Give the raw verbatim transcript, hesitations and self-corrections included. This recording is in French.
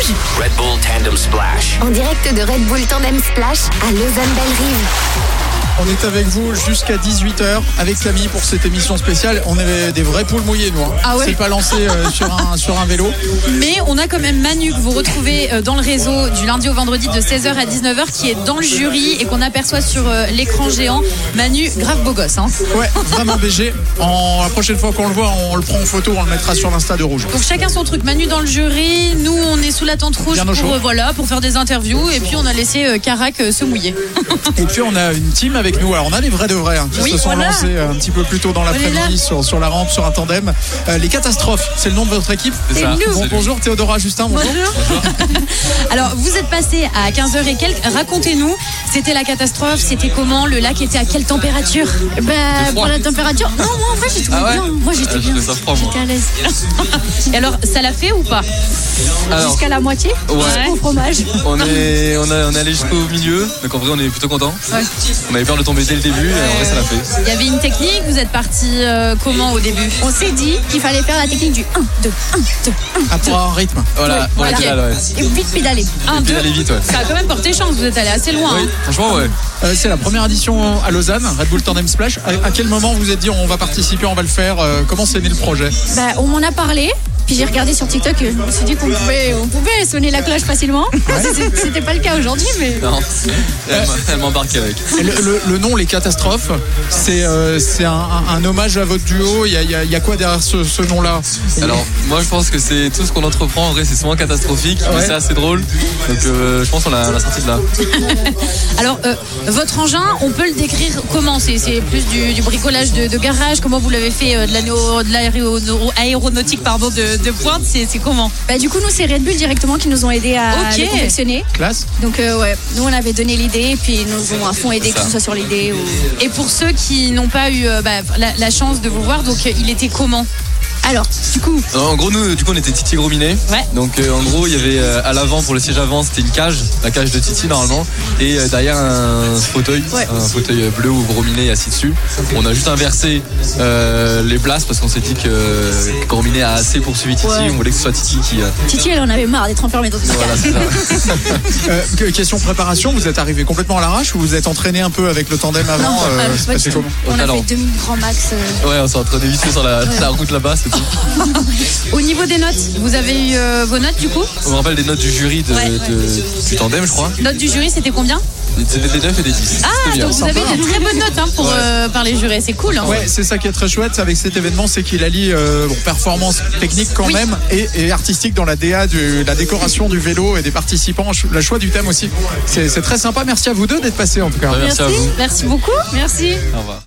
Rouge. Red Bull Tandem Splash. En direct de Red Bull Tandem Splash à Lausanne-Bellerive. On est avec vous jusqu'à dix-huit heures avec Camille pour cette émission spéciale. On est des vrais poules mouillés, nous. Hein. Ah ouais. C'est pas lancé euh, sur, un, sur un vélo. Mais on a quand même Manu que vous retrouvez dans le réseau du lundi au vendredi de seize heures à dix-neuf heures qui est dans le jury et qu'on aperçoit sur l'écran géant. Manu, grave beau gosse. Hein. Ouais, vraiment B G. En, la prochaine fois qu'on le voit, on le prend en photo, on le mettra sur l'Insta de Rouge. Donc chacun son truc. Manu dans le jury, nous on est sous la tente rouge pour, euh, voilà, pour faire des interviews et puis on a laissé euh, Carac euh, se mouiller. Et puis on a une team avec nous. Alors on a les vrais de vrais hein, qui oui, se sont voilà. lancés un petit peu plus tôt dans l'après-midi sur, sur la rampe, sur un tandem. Euh, les catastrophes, c'est le nom de votre équipe. C'est ça. Nous. Bon, bonjour Théodora Justin. Bonjour. Bonjour. Alors vous êtes passé à quinze heures et quelques. Racontez-nous, c'était la catastrophe, c'était comment, le lac était à quelle température? Bah pour la température, non moi en vrai j'ai trouvé ah ouais bien. Moi j'étais ah, bien. Ça froid, j'étais à l'aise. Et alors ça l'a fait ou pas? Alors, jusqu'à la moitié. Ouais. Au fromage. On est, on a, on est allé jusqu'au milieu, donc en vrai on est plutôt content. Ouais. On avait peur de tomber dès le début et en vrai ça l'a fait. Il y avait une technique, vous êtes parti euh, comment au début? On s'est dit qu'il fallait faire la technique du un, deux, un, deux, un, ah, pour un rythme. Voilà, ouais, pour la okay. pédale, ouais. Et vite pédaler. un, deux. Pédaler vite, ouais. Ça a quand même porté chance, vous êtes allé assez loin. Oui, hein. franchement, ouais. Euh, c'est la première édition à Lausanne, Red Bull Tandem Splash. À, à quel moment vous vous êtes dit on va participer, on va le faire? euh, Comment s'est né le projet? Bah, on m'en a parlé. Puis j'ai regardé sur TikTok et je me suis dit qu'on pouvait, on pouvait sonner la cloche facilement. Ouais. C'était pas le cas aujourd'hui, mais. Non, elle, elle m'embarque avec. Le, le, le nom, les catastrophes, c'est euh, un, un, un hommage à votre duo. Il y a, il y a, il y a quoi derrière ce, ce nom-là? Alors, moi je pense que c'est tout ce qu'on entreprend. En vrai, c'est souvent catastrophique, ouais. mais c'est assez drôle. Donc, euh, je pense qu'on l'a sorti de là. Alors, euh, votre engin, on peut le décrire comment? C'est plus du, du bricolage de, de garage? Comment vous l'avez fait? euh, De l'aéronautique, pardon, de de pointe, c'est comment? Bah du coup nous c'est Red Bull directement qui nous ont aidé à okay. le confectionner. Classe. Donc euh, ouais, nous on avait donné l'idée et puis ils nous ont à fond aidé que ce soit sur l'idée. Ou... Et pour ceux qui n'ont pas eu euh, bah, la, la chance de vous voir, donc euh, il était comment? Alors, du coup. En gros, nous, du coup, on était Titi Grominet. Ouais. Donc, euh, en gros, il y avait euh, à l'avant pour le siège avant, c'était une cage, la cage de Titi normalement, et euh, derrière un fauteuil, ouais. un fauteuil bleu où Grominet est assis dessus. On a juste inversé euh, les places parce qu'on s'est dit que, que Grominet a assez poursuivi Titi. Ouais. On voulait que ce soit Titi qui. Euh... Titi, elle en avait marre d'être enfermée dans une voilà, cage. euh, question préparation, vous êtes arrivé complètement à l'arrache ou vous êtes entraîné un peu avec le tandem avant? Non, euh, c'est passé comment? On a fait deux mille grands max. Euh... Ouais, on s'est entraîné vite fait sur la, ouais. la route là-bas, c'est tout. Au niveau des notes, vous avez eu euh, vos notes du coup? On me rappelle des notes du jury de, ouais, de, ouais. du tandem, je crois. Notes du jury, c'était combien? C'était des neuf et des dix. Ah, donc vous avez des très bonnes notes hein, pour, ouais. euh, par les jurés, c'est cool. Hein. Ouais, c'est ça qui est très chouette avec cet événement, c'est qu'il allie euh, bon, performance technique quand oui. même et, et artistique dans la D A, du, la décoration du vélo et des participants, le choix du thème aussi. C'est très sympa, merci à vous deux d'être passés en tout cas. Ouais, merci, merci à vous. Merci beaucoup, merci. Au revoir.